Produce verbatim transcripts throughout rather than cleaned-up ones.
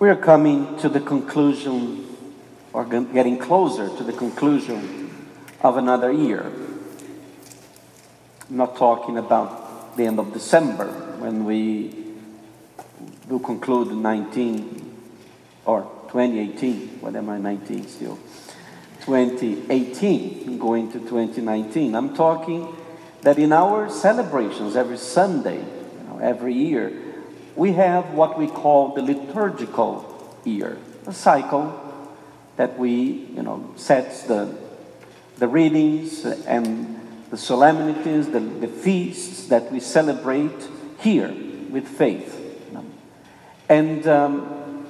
We're coming to the conclusion, or getting closer to the conclusion of another year. I'm not talking about the end of December when we will conclude nineteen or twenty eighteen. What am I, nineteen still? twenty eighteen, going to twenty nineteen. I'm talking that in our celebrations every Sunday, you know, every year, we have what we call the liturgical year, a cycle that we, you know, sets the the readings and the solemnities, the, the feasts that we celebrate here with faith. You know. And um,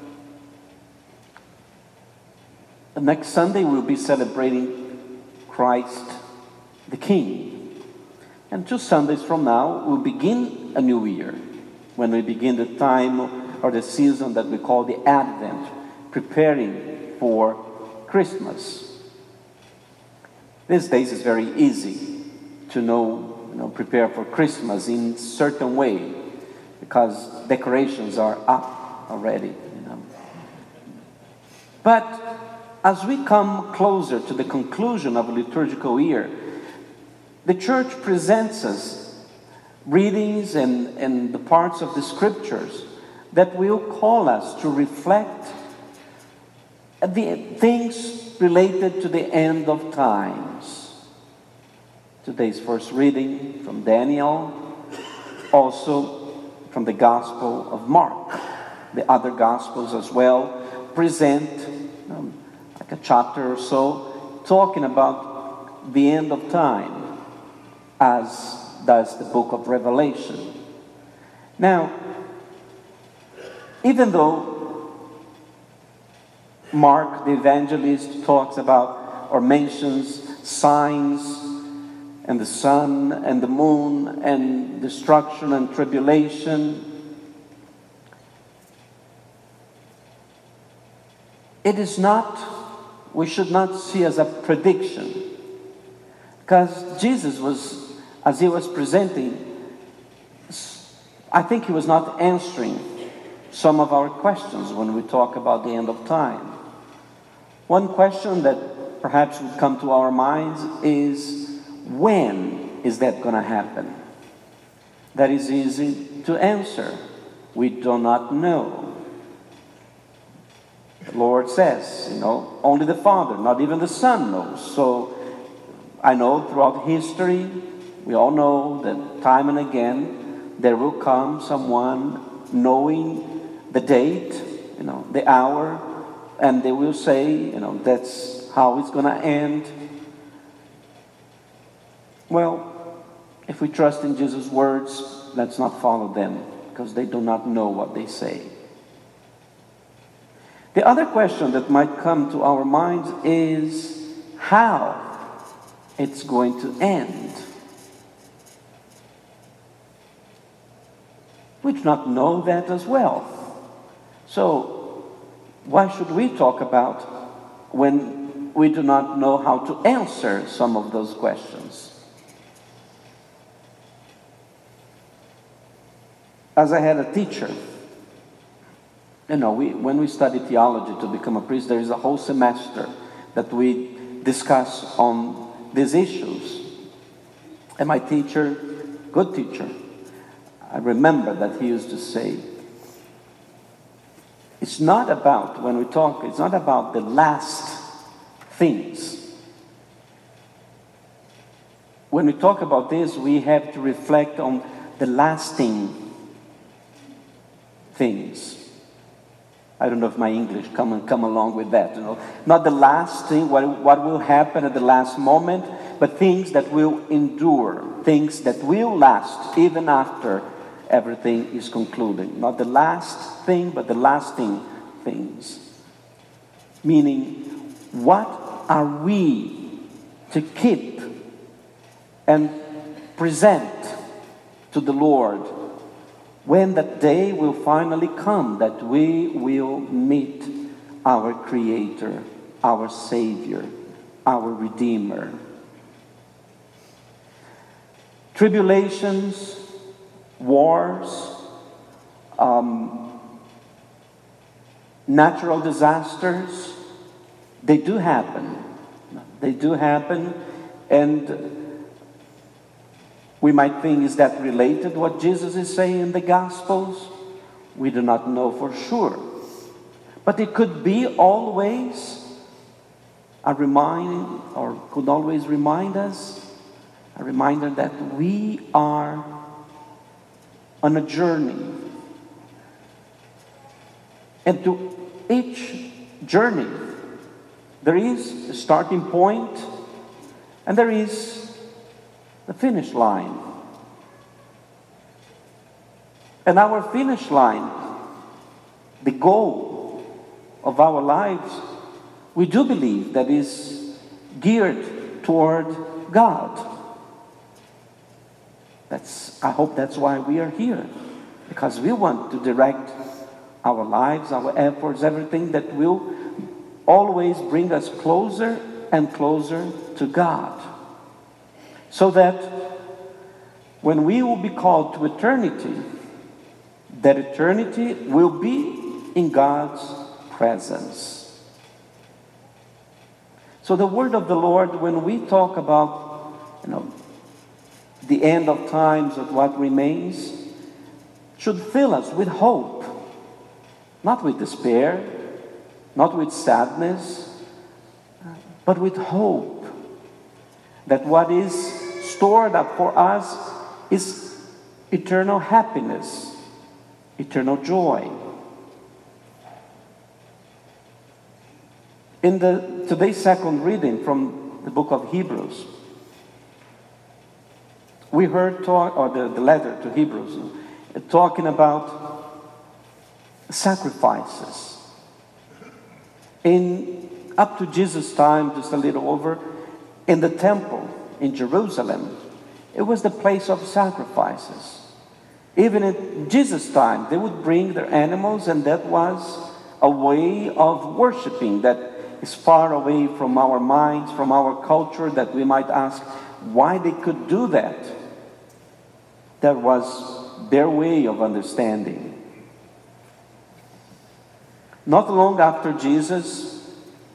next Sunday we'll be celebrating Christ the King. And two Sundays from now we'll begin a new year, when we begin the time or the season that we call the Advent, preparing for Christmas. These days it's very easy to know, you know, prepare for Christmas in certain way, because decorations are up already, you know. But as we come closer to the conclusion of a liturgical year, the church presents us readings and, and the parts of the scriptures that will call us to reflect the things related to the end of times. Today's first reading from Daniel, also from the Gospel of Mark. The other Gospels as well present um, like a chapter or so talking about the end of time, as does the book of Revelation. Now, even though Mark the evangelist talks about or mentions signs and the sun and the moon and destruction and tribulation, it is not, we should not see as a prediction, because Jesus was, as he was presenting, I think he was not answering some of our questions when we talk about the end of time. One question that perhaps would come to our minds is, when is that going to happen? That is easy to answer. We do not know. The Lord says, you know, only the Father, not even the Son knows. So I know throughout history, we all know that time and again there will come someone knowing the date, you know, the hour, and they will say, you know, that's how it's going to end. Well, if we trust in Jesus' words, let's not follow them, because they do not know what they say. The other question that might come to our minds is how it's going to end. We do not know that as well. So, why should we talk about when we do not know how to answer some of those questions? As I had a teacher, you know, we, when we study theology to become a priest, there is a whole semester that we discuss on these issues. And my teacher, good teacher, I remember that he used to say, it's not about, when we talk, it's not about the last things. When we talk about this, we have to reflect on the lasting things. I don't know if my English come come along with that. You know, not the last thing, what, what will happen at the last moment, but things that will endure, things that will last even after everything is concluded. Not the last thing, but the lasting things. Meaning, what are we to keep and present to the Lord when that day will finally come, that we will meet our Creator, our Savior, our Redeemer. Tribulations, wars, um, Natural disasters, they do happen. They do happen, and we might think, is that related to what Jesus is saying in the Gospels? We do not know for sure. But it could be always a remind, or could always remind us, a reminder that we are on a journey. And to each journey, there is a starting point and there is the finish line. And our finish line, the goal of our lives, we do believe that is geared toward God. That's, I hope that's why we are here, because we want to direct our lives, our efforts, everything that will always bring us closer and closer to God. So that when we will be called to eternity, that eternity will be in God's presence. So the word of the Lord, when we talk about, you know, the end of times, of what remains, should fill us with hope. Not with despair, not with sadness, but with hope that what is stored up for us is eternal happiness, eternal joy. In the today's second reading from the book of Hebrews, we heard talk, or the, the letter to Hebrews, talking about sacrifices. In up to Jesus' time, just a little over, in the temple in Jerusalem, it was the place of sacrifices. Even in Jesus' time, they would bring their animals, and that was a way of worshiping that is far away from our minds, from our culture, that we might ask why they could do that. That was their way of understanding. Not long after Jesus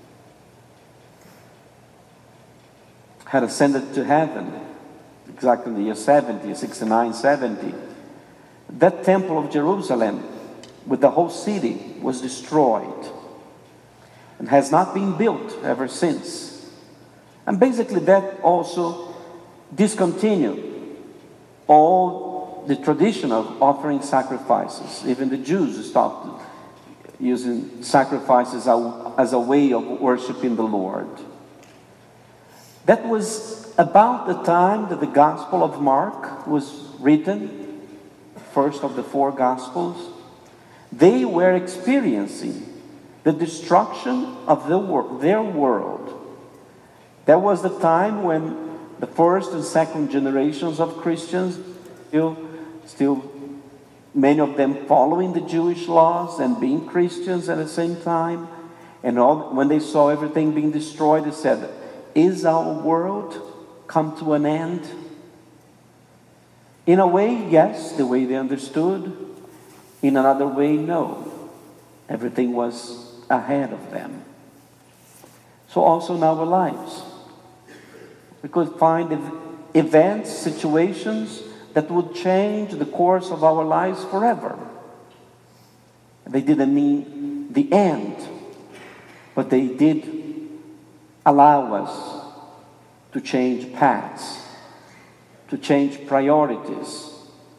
had ascended to heaven, exactly in the year seventy, sixty-nine, seventy, that temple of Jerusalem with the whole city was destroyed and has not been built ever since. And basically that also discontinued all the tradition of offering sacrifices. Even the Jews stopped using sacrifices as a way of worshiping the Lord. That was about the time that the Gospel of Mark was written, first of the four Gospels. They were experiencing the destruction of the wor- their world. That was the time when the first and second generations of Christians, still, still many of them following the Jewish laws and being Christians at the same time. And all, when they saw everything being destroyed, they said, is our world come to an end? In a way, yes, the way they understood. In another way, no. Everything was ahead of them. So also in our lives, we could find ev- events, situations that would change the course of our lives forever. They didn't mean the end, but they did allow us to change paths, to change priorities.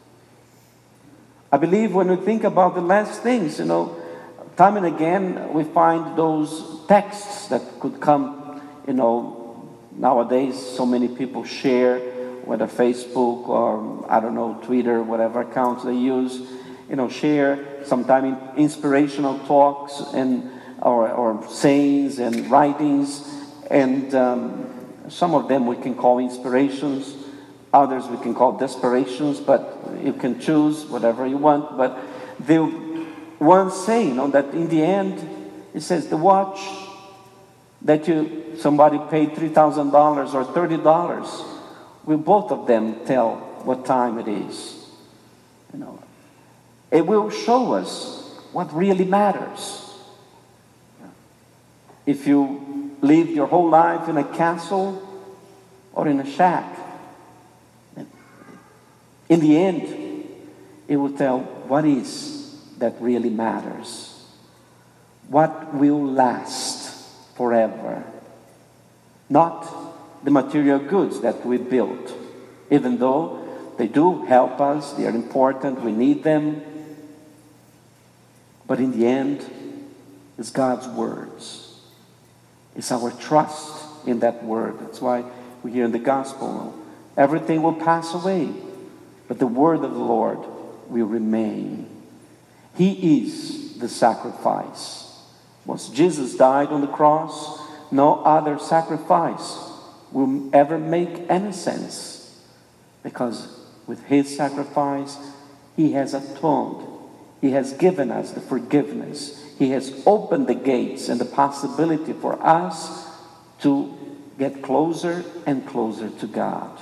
I believe when we think about the last things, you know, time and again we find those texts that could come, you know, nowadays so many people share, whether Facebook or, I don't know, Twitter, whatever accounts they use, you know, share sometimes inspirational talks and or, or sayings and writings, and um, some of them we can call inspirations, others we can call desperations, but you can choose whatever you want. But the one saying, you know, that in the end, it says the watch that you somebody paid three thousand dollars or thirty dollars, will both of them tell what time it is. You know, it will show us what really matters. if you lived your whole life in a castle or in a shack. In the end, it will tell what is that really matters. What will last forever. Not the material goods that we built, even though they do help us, they are important, we need them. But in the end, it's God's words. It's our trust in that word. That's why we hear in the gospel, everything will pass away, but the word of the Lord will remain. He is the sacrifice. Once Jesus died on the cross, no other sacrifice will ever make any sense, because with his sacrifice, he has atoned. He has given us the forgiveness. He has opened the gates and the possibility for us to get closer and closer to God.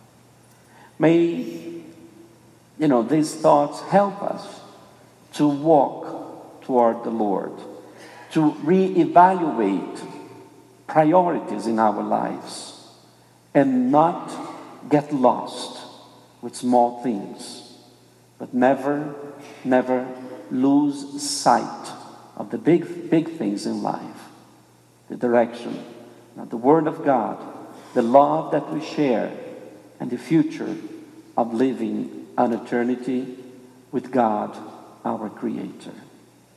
May, you know, these thoughts help us to walk toward the Lord, to reevaluate priorities in our lives, and not get lost with small things, but never, never lose sight of the big, big things in life, the direction, the Word of God, the love that we share, and the future of living an eternity with God, our Creator.